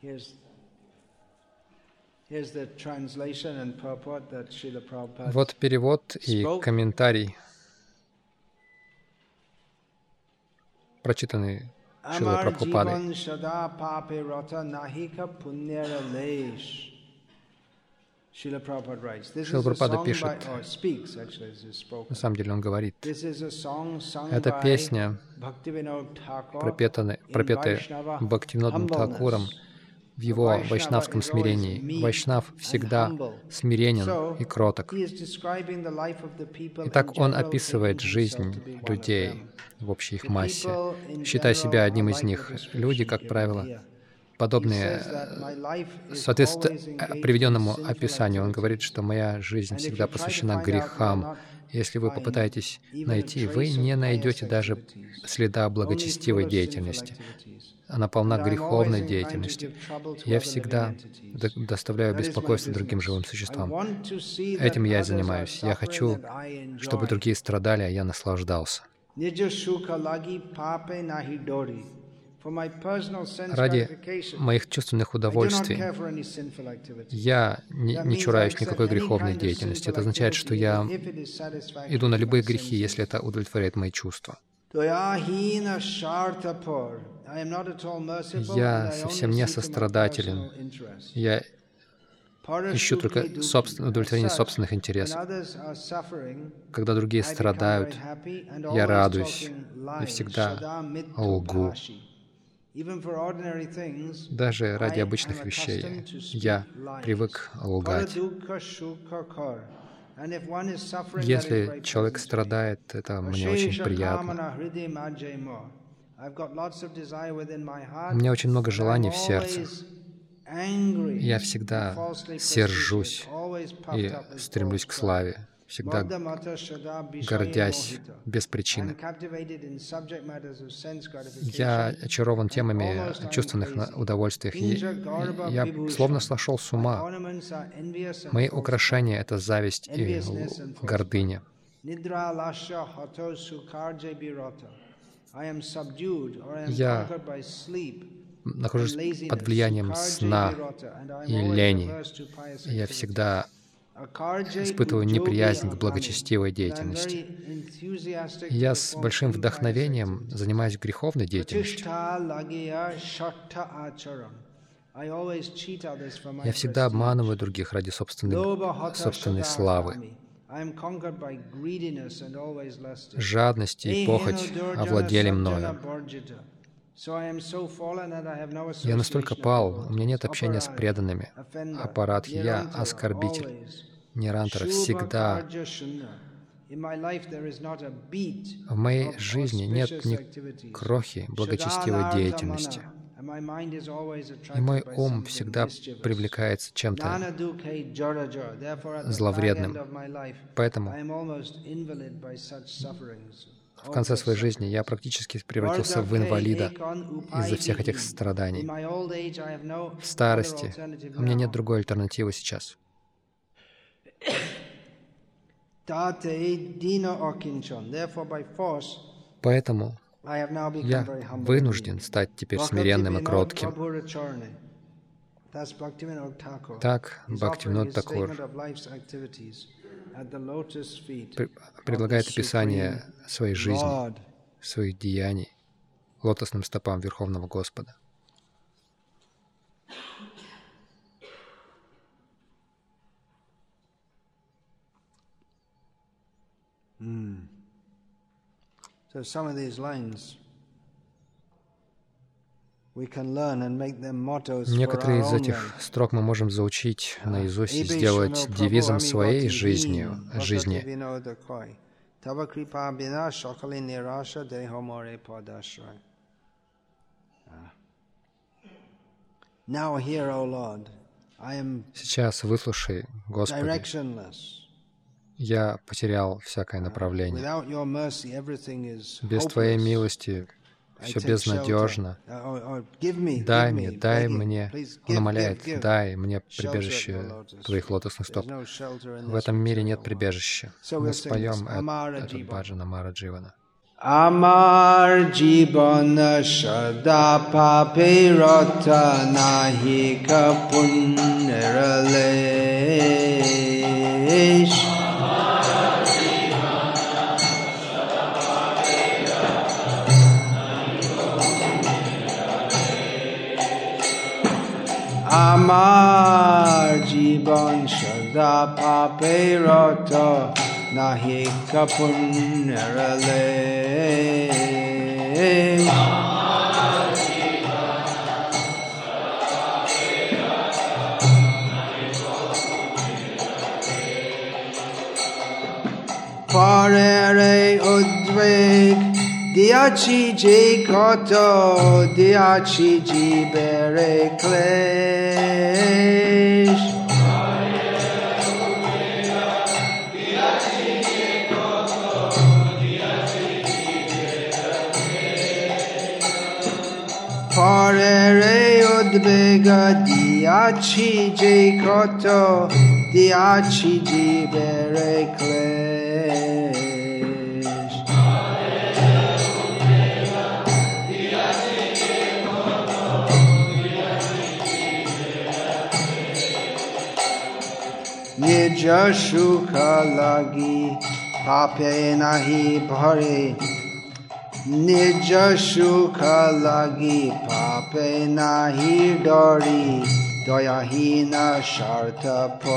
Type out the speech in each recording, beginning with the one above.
Вот перевод и комментарий, прочитанный Шрилой Прабхупадой. Шрила Прабхупада пишет, на самом деле он говорит, эта песня, пропетая Бхактивинодом Тхакуром в его вайшнавском смирении. Вайшнав всегда смиренен и кроток. Итак, он описывает жизнь людей в общей их массе, считая себя одним из них. Люди, как правило, подобные, соответственно приведенному описанию, он говорит, что моя жизнь всегда посвящена грехам. Если вы попытаетесь найти, вы не найдете даже следа благочестивой деятельности. Она полна греховной деятельности. Я всегда доставляю беспокойство другим живым существам. Этим я и занимаюсь. Я хочу, чтобы другие страдали, а я наслаждался. Ради моих чувственных удовольствий я не чураюсь никакой греховной деятельности. Это означает, что я иду на любые грехи, если это удовлетворяет мои чувства. Я совсем не сострадателен. Я ищу только удовлетворение собственных интересов. Когда другие страдают, я радуюсь и всегда лгу. Даже ради обычных вещей я привык лгать. Если человек страдает, это мне очень приятно. У меня очень много желаний в сердце. Я всегда сержусь и стремлюсь к славе, всегда гордясь без причины. Я очарован темами чувственных удовольствий. Я словно сошел с ума. Мои украшения — это зависть и гордыня. Я нахожусь под влиянием сна и лени. Я всегда испытываю неприязнь к благочестивой деятельности. Я с большим вдохновением занимаюсь греховной деятельностью. Я всегда обманываю других ради собственной славы. Жадность и похоть овладели мною. Я настолько пал, у меня нет общения с преданными. Апарадхи, я оскорбитель. Нирантара всегда. В моей жизни нет ни крохи благочестивой деятельности. И мой ум всегда привлекается чем-то зловредным. Поэтому в конце своей жизни я практически превратился в инвалида из-за всех этих страданий. В старости у меня нет другой альтернативы сейчас. Поэтому я вынужден стать теперь смиренным и кротким. Так Бхактивинод Тхакур предлагает описание своей жизни, своих деяний лотосным стопам Верховного Господа. Некоторые из этих строк мы можем заучить наизусть и сделать девизом своей жизни. Сейчас выслушай, Господи, я потерял всякое направление. Без Твоей милости все безнадежно. Дай мне, он умоляет, дай мне прибежище Твоих лотосных стоп. В этом мире нет прибежища. Мы споем этот баджан Амара Дживана. Amar jibana sada pape rata nahi kapunneralesh. Amar jiban sada pape rata nahi kapunneralesh. Parere udvek diachi je koto diachi jibere klesh. Parere udvega diachi je koto diachi jibere klesh. Nija shuka lagi pape nahi bhare. Nija shuka lagi pape nahi dori doyahina shartapa.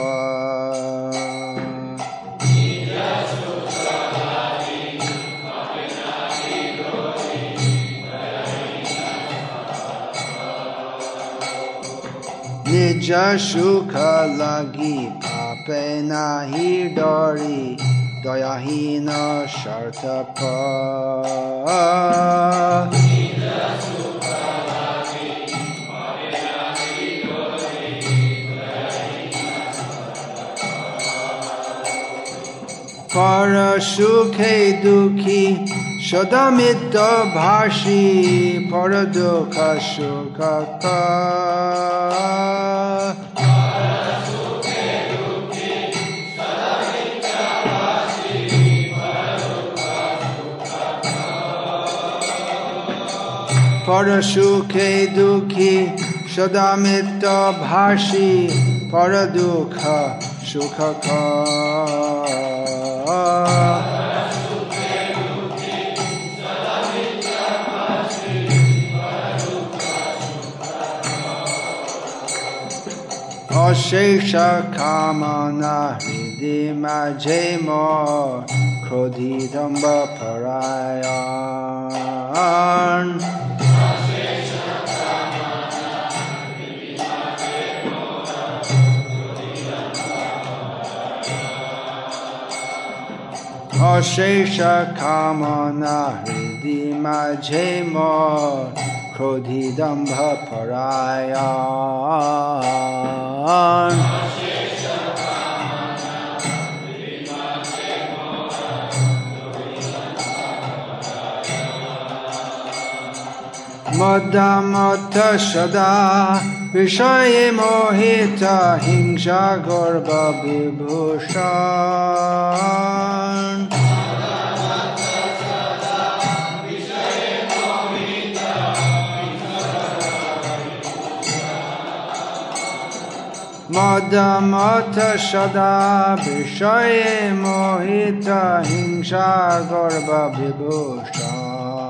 Nija shuka lagi pape nahi dori doyahina shartapa. Para sukhe dukhi shodamita bhashi para dukha shukaka. Para sukhe dukhi shodamita bhashi para dukha shukaka. Ashesha kamana hridi majhe mor krodhidamba parayan. Ashesha kamana hridi majhe mor krodhidamba parayan. Madamata sada vishaye mohita hingsha garba vibhushan. Madamata sada vishaye mohita hingsha garba vibhushan.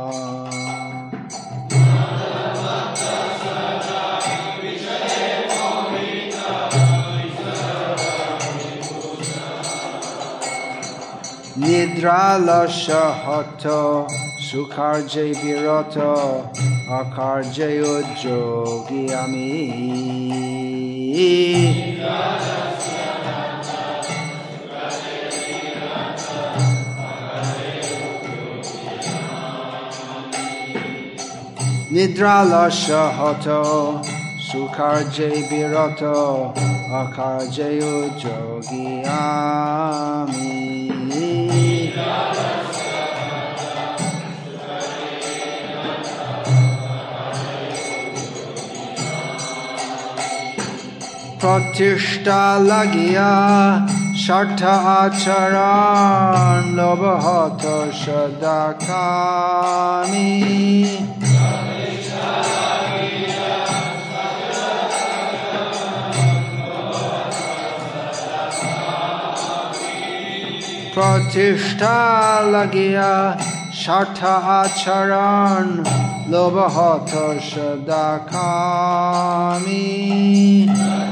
Nidra lasha hato sukharje virato akarje ujogi ami. Nidra lasha hato sukharje virato akarje ujogi ami. Pratishta lagya Shartha acharan lobahata shadakami Pratishtha lagya Shartha acharan lobahata shadakami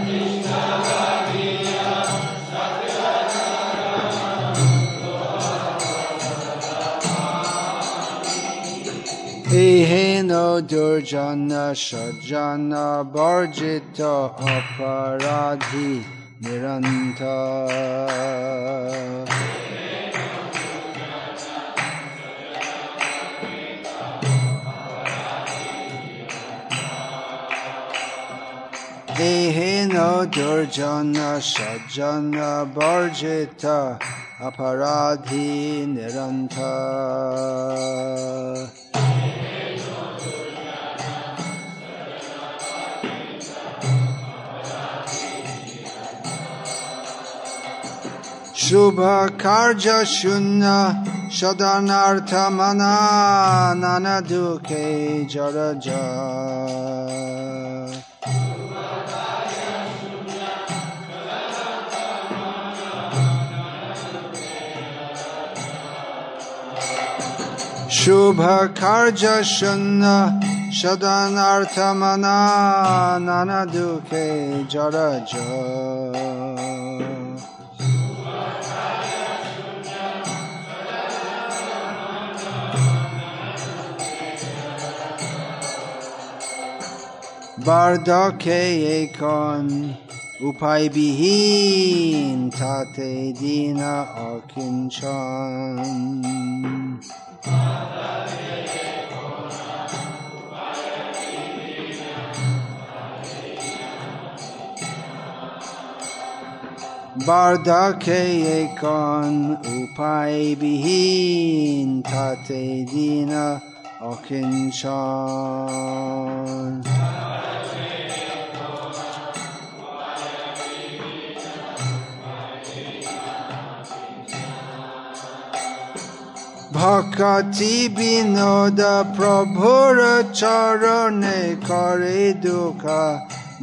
Eheno durjana shajana barjita aparadhi niranta Eheno durjana shajana barjita aparadhi niranta Shubha karja shunna shadanartha mana nanaduke jaraja Shubha karja shunna shadanartha mana nanaduke jaraja Bardake ekon upai bihin tate dina akinchan Bardake ekon upai bihin tate dina akinchan Bhakati binoda prabhura charane kare dukha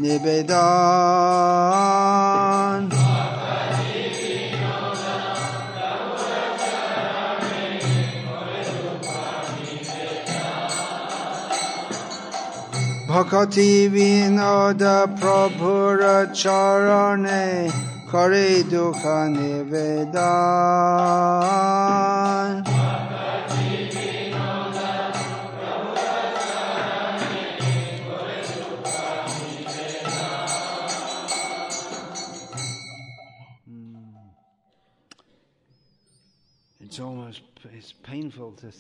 nibedan Bhakati vinoda prabhura charane kare dukha nivedan It's painful to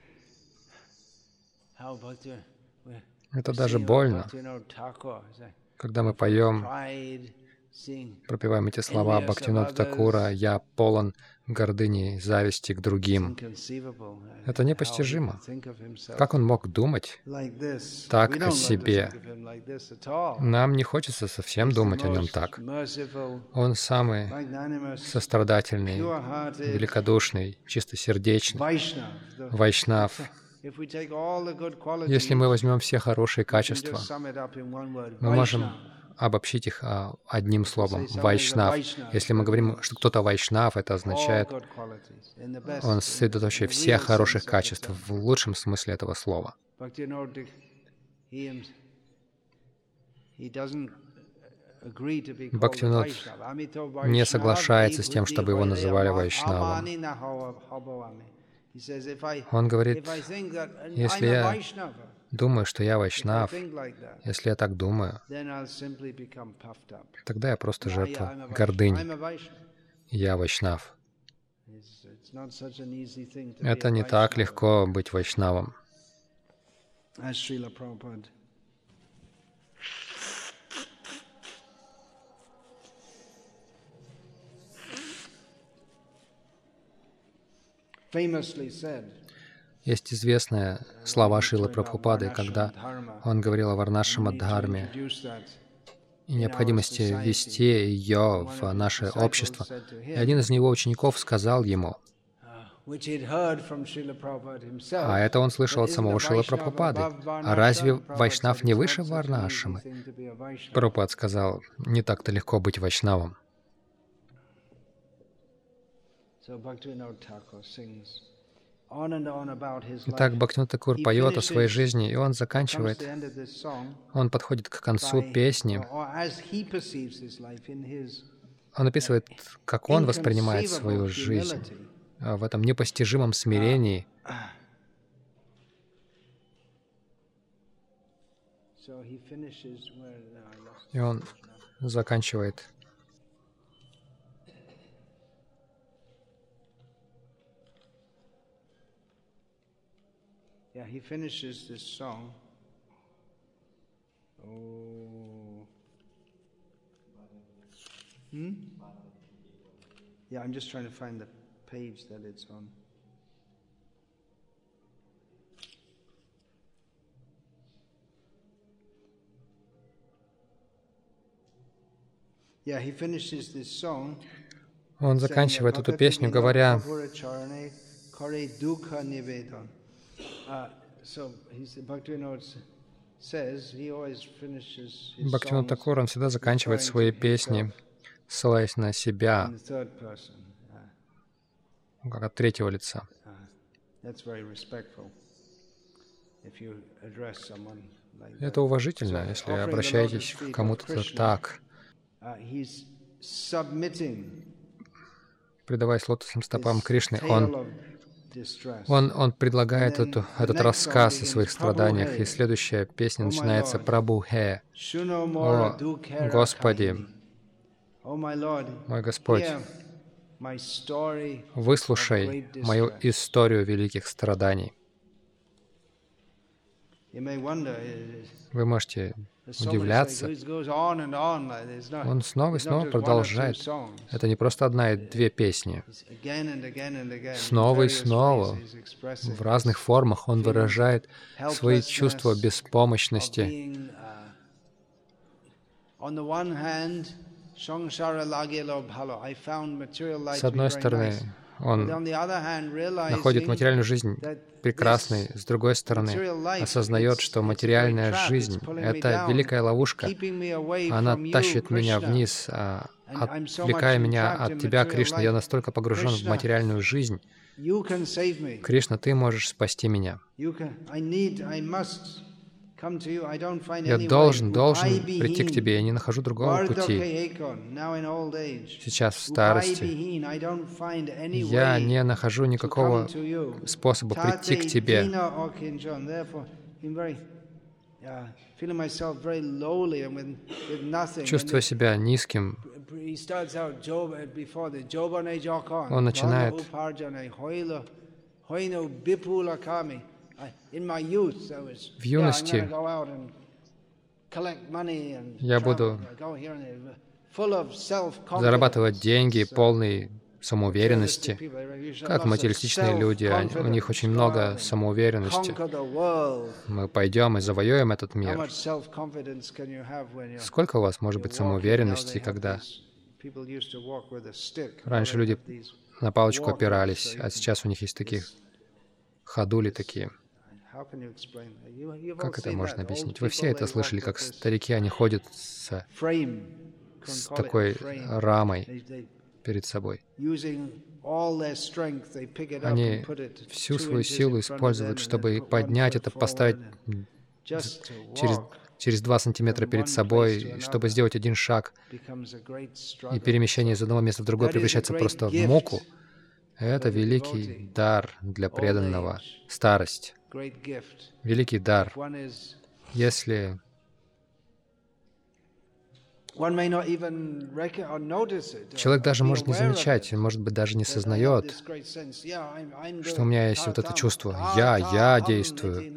how about you Это даже больно, когда мы поем, пропеваем эти слова Бхактивинода Такура «Я полон гордыни и зависти к другим». Это непостижимо. Как он мог думать так о себе? Нам не хочется совсем думать о нем так. Он самый сострадательный, великодушный, чистосердечный, вайшнав. Если мы возьмем все хорошие качества, мы можем обобщить их одним словом — вайшнав. Если мы говорим, что кто-то вайшнав, это означает, он сосредоточие всех хороших качеств в лучшем смысле этого слова. Бхактивинод не соглашается с тем, чтобы его называли вайшнавом. Он говорит, если я думаю, что я вайшнав, если я так думаю, тогда я просто жертва гордыни. Я вайшнав. Это не так легко быть вайшнавом. Есть известные слова Шрилы Прабхупады, когда он говорил о Варнашрама-дхарме. и необходимости ввести ее в наше общество. И один из его учеников сказал ему, а это он слышал от самого Шрилы Прабхупады, а разве Вайшнав не выше Варна-ашрамы? Прабхупад сказал, не так-то легко быть Вайшнавом. Итак, Бхактивинода Такур поет о своей жизни, и он заканчивает, он подходит к концу песни, он описывает, как он воспринимает свою жизнь в этом непостижимом смирении. И он заканчивает. Yeah, he finishes this song. Oh. Yeah, I'm just trying to find the page that it's on. Yeah, he finishes this song. Он заканчивает эту песню, говоря, Бхактивинода Такур, он всегда заканчивает свои песни, ссылаясь на себя, как от третьего лица. Это уважительно, если обращаетесь к кому-то так, предаваясь лотосным стопам Кришны. Он предлагает этот рассказ о своих страданиях, и следующая песня начинается «Прабху-хе». «О Господи, мой Господь, выслушай мою историю великих страданий». Вы можете удивляться. Он снова и снова продолжает. Это не просто одна и две песни. Снова и снова, в разных формах, он выражает свои чувства беспомощности. С одной стороны, он находит материальную жизнь прекрасной, с другой стороны, осознает, что материальная жизнь — это великая ловушка. Она тащит меня вниз, отвлекая меня от Тебя, Кришна. Я настолько погружен в материальную жизнь. Кришна, Ты можешь спасти меня. Я должен прийти к Тебе, я не нахожу другого пути. Сейчас, в старости, я не нахожу никакого способа прийти к Тебе. Чувствуя себя низким, он начинает в юности я буду зарабатывать деньги, полный самоуверенности. Как материалистичные люди, у них очень много самоуверенности. Мы пойдем и завоюем этот мир. Сколько у вас может быть самоуверенности, когда раньше люди на палочку опирались, а сейчас у них есть такие ходули такие. Как это можно объяснить? Вы все это слышали, как старики, они ходят с такой рамой перед собой. Они всю свою силу используют, чтобы поднять это, поставить через 2 сантиметра перед собой, чтобы сделать один шаг, и перемещение из одного места в другое превращается просто в муку. Это великий дар для преданного. Старость. Великий дар. Если человек даже может не замечать, он, может быть, даже не сознает, что у меня есть вот это чувство. Я действую.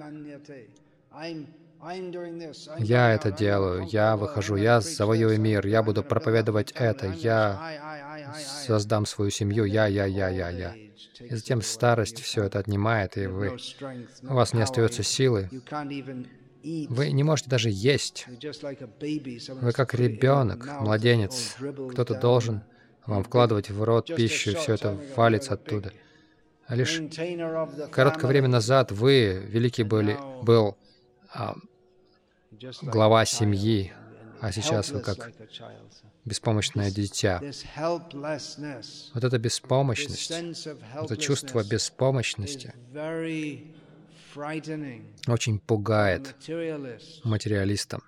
Я это делаю, я выхожу, я завоюю мир, я буду проповедовать это, я создам свою семью, я. И затем старость все это отнимает, и у вас не остается силы. Вы не можете даже есть. Вы как ребенок, младенец. Кто-то должен вам вкладывать в рот пищу, и все это валится оттуда. А лишь короткое время назад вы, великий был глава семьи, а сейчас вы как беспомощное дитя. Вот эта беспомощность, это чувство беспомощности очень пугает материалистам.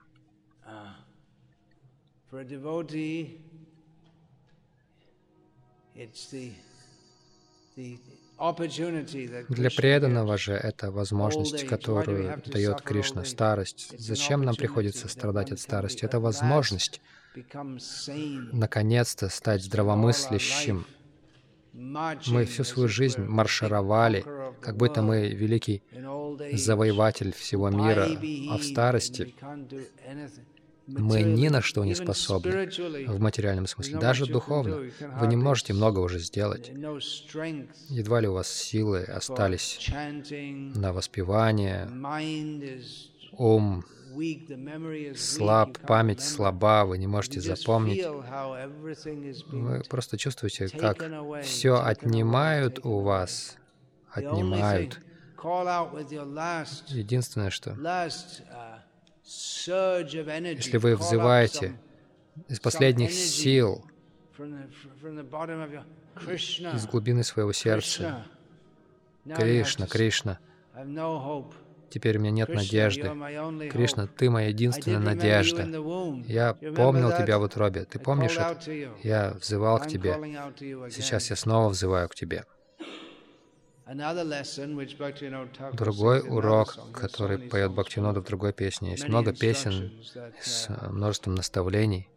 Для преданного же это возможность, которую дает Кришна, старость. Зачем нам приходится страдать от старости? Это возможность наконец-то стать здравомыслящим. Мы всю свою жизнь маршировали, как будто мы великий завоеватель всего мира, а в старости мы ни на что не способны в материальном смысле, даже духовно. Вы не можете много уже сделать. Едва ли у вас силы остались на воспевание, ум слаб, память слаба, вы не можете запомнить. Вы просто чувствуете, как все отнимают у вас, отнимают. Единственное, что если вы взываете из последних сил, из глубины своего сердца, Кришна, Кришна, теперь у меня нет надежды. Кришна, Ты моя единственная надежда. Я помнил Тебя в утробе. Ты помнишь это? Я взывал к Тебе. Сейчас я снова взываю к Тебе. Другой урок, который поет Бхактивинода в другой песне. Есть много песен с множеством наставлений.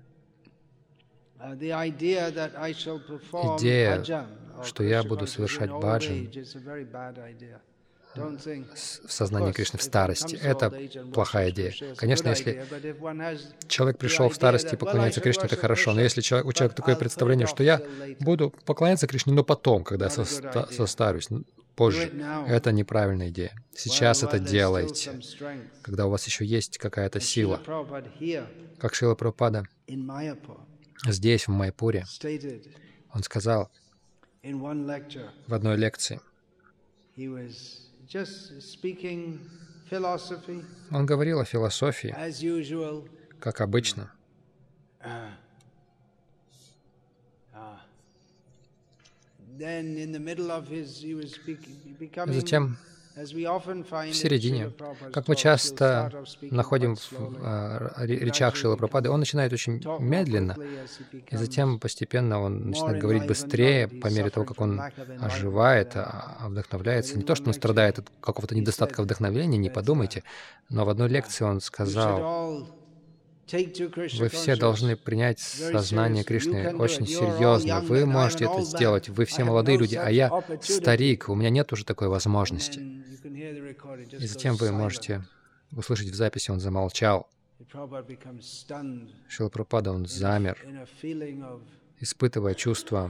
Идея, что я буду совершать баджан в сознании Кришны в старости, это плохая идея. Конечно, если человек пришел в старости и поклоняется Кришне, это хорошо, но если у человека такое представление, что я буду поклоняться Кришне, но потом, когда я состарюсь, позже, это неправильная идея. Сейчас это делайте, когда у вас еще есть какая-то сила. Как Шрила Прабхупада здесь, в Майяпуре, он сказал в одной лекции, он говорил о философии, как обычно. Затем, в середине, как мы часто находим в речах Шрилы Прабхупады, он начинает очень медленно, и затем постепенно он начинает говорить быстрее, по мере того, как он оживает, вдохновляется. Не то, что он страдает от какого-то недостатка вдохновения, не подумайте, но в одной лекции он сказал: вы все должны принять сознание Кришны очень серьезно. Вы можете это сделать. Вы все молодые люди, а я старик. У меня нет уже такой возможности. И затем вы можете услышать в записи, он замолчал. Шрила Прабхупада, он замер, испытывая чувство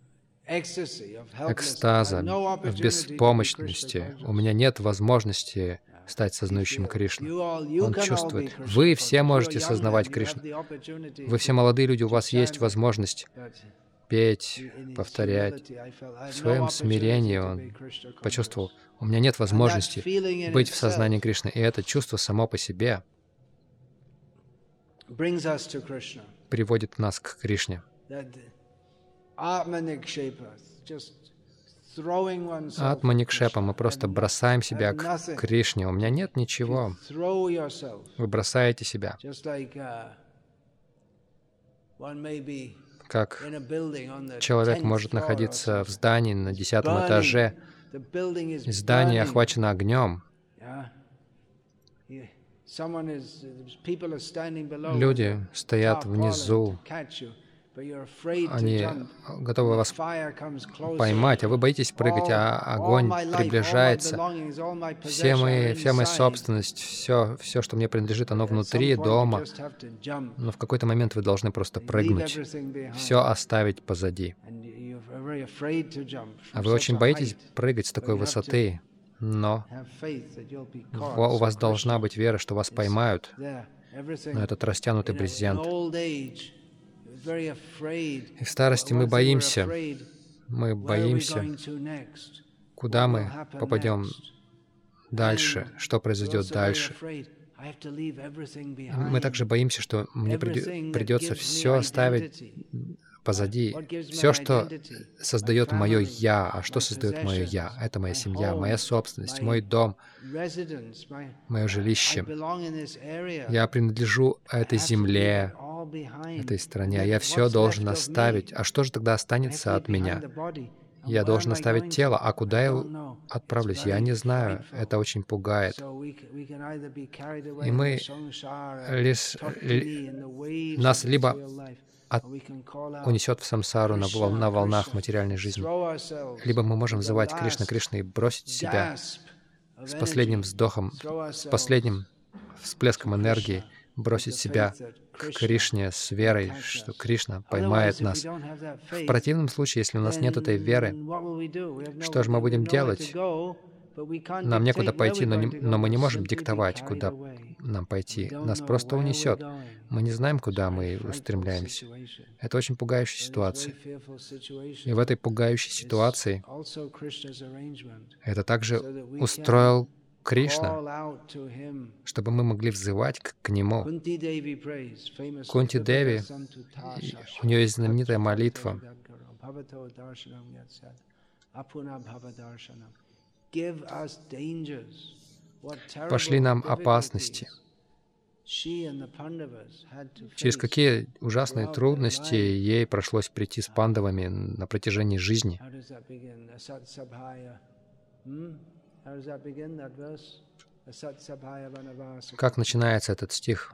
экстаза, в беспомощности. У меня нет возможности стать сознающим Кришну. Он чувствует. Вы все можете сознавать Кришну. Вы все молодые люди, у вас есть возможность петь, повторять. В своем смирении он почувствовал, у меня нет возможности быть в сознании Кришны. И это чувство само по себе приводит нас к Кришне. Атманикшепа, мы просто бросаем себя к Кришне. У меня нет ничего. Вы бросаете себя. Как человек может находиться в здании на 10-м этаже, и здание охвачено огнем. Люди стоят внизу, они готовы вас поймать, а вы боитесь прыгать, а огонь приближается. Вся моя собственность, все, что мне принадлежит, оно внутри дома. Но в какой-то момент вы должны просто прыгнуть, все оставить позади. А вы очень боитесь прыгать с такой высоты. но у вас должна быть вера, что вас поймают, но этот растянутый брезент. И в старости мы боимся, куда мы попадем дальше, что произойдет дальше. Мы также боимся, что мне придется все оставить позади. Все, что создает мое «я». А что создает мое «я»? Это моя семья, моя собственность, мой дом, мое жилище. Я принадлежу этой земле, этой стране. Я все должен оставить. А что же тогда останется от меня? Я должен оставить тело. А куда я отправлюсь? Я не знаю. Это очень пугает. И нас либо унесет в самсару на волнах материальной жизни, либо мы можем взывать Кришна, Кришна и бросить себя с последним вздохом, с последним всплеском энергии, бросить себя к Кришне с верой, что Кришна поймает нас. В противном случае, если у нас нет этой веры, что же мы будем делать? Нам некуда пойти, но мы не можем диктовать, куда нам пойти. Нас просто унесет. Мы не знаем, куда мы устремляемся. Это очень пугающая ситуация. И в этой пугающей ситуации это также устроил Кришна, чтобы мы могли взывать к Нему. Кунти Деви, у нее есть знаменитая молитва. Пошли нам опасности. Через какие ужасные трудности ей пришлось прийти с пандавами на протяжении жизни. Как начинается этот стих?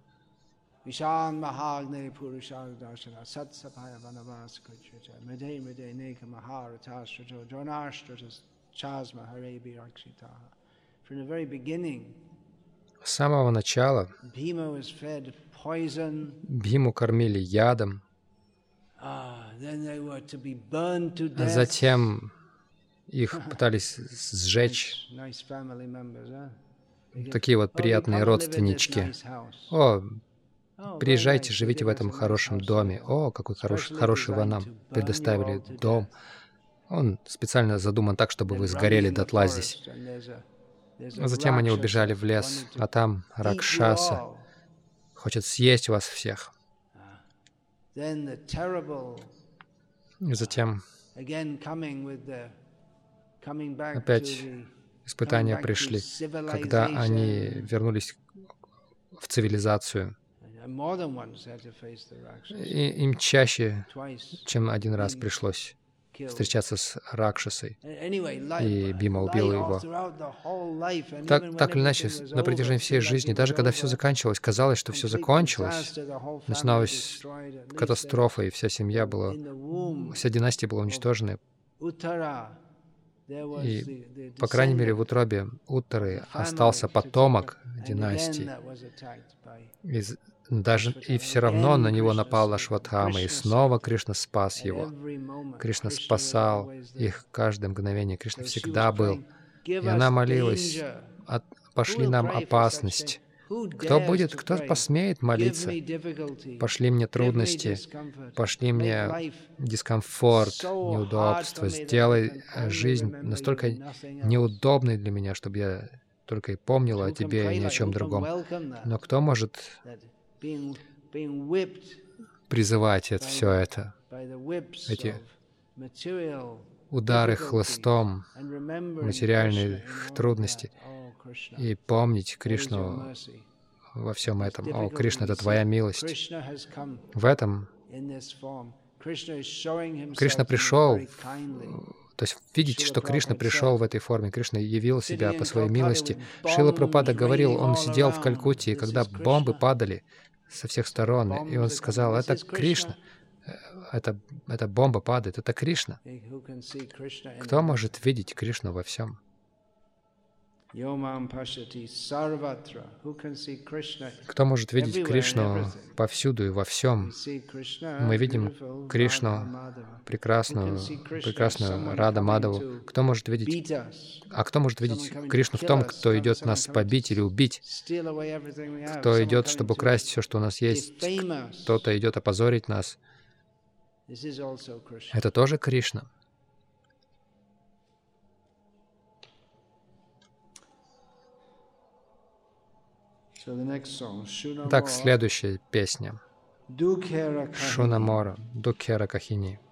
С самого начала Бхиму кормили ядом, а затем их пытались сжечь. Такие вот приятные родственнички. О, приезжайте, живите в этом хорошем доме. О, какой хороший вы нам предоставили дом. Он специально задуман так, чтобы вы сгорели дотла здесь. А затем они убежали в лес, а там Ракшаса хочет съесть вас всех. И затем опять испытания пришли, когда они вернулись в цивилизацию. И им чаще, чем один раз пришлось встречаться с Ракшасой, и Бима убил его. Так или иначе, на протяжении всей жизни, даже когда все заканчивалось, казалось, что все закончилось, начиналась катастрофа, и вся семья была, вся династия была уничтожена. И, по крайней мере, в утробе Уттары остался потомок династии. И все равно на него напал Ашватхама, и снова Кришна спас его. Кришна спасал их каждое мгновение. Кришна всегда был. И она молилась: «Пошли нам опасность». Кто посмеет молиться? Пошли мне трудности, пошли мне дискомфорт, неудобства. Сделай жизнь настолько неудобной для меня, чтобы я только и помнила о Тебе и ни о чем другом. Но кто может призывать все это, эти удары хлыстом, материальные трудности, и помнить Кришну во всем этом? О, Кришна, это Твоя милость. В этом Кришна пришел. То есть видите, что Кришна пришел в этой форме. Кришна явил себя по своей милости. Шрила Прабхупада говорил, он сидел в Калькутте, и когда бомбы падали со всех сторон, и он сказал: «Это Кришна, эта бомба падает, это Кришна». Кто может видеть Кришну во всем? Кто может видеть Кришну повсюду и во всем? Мы видим Кришну прекрасную Рада Мадаву. Кто может видеть Кришну в том, кто идет нас побить или убить? Кто идет, чтобы украсть все, что у нас есть? Кто-то идет опозорить нас. Это тоже Кришна. Так, следующая песня. Шунамора, Дукхера Кахини.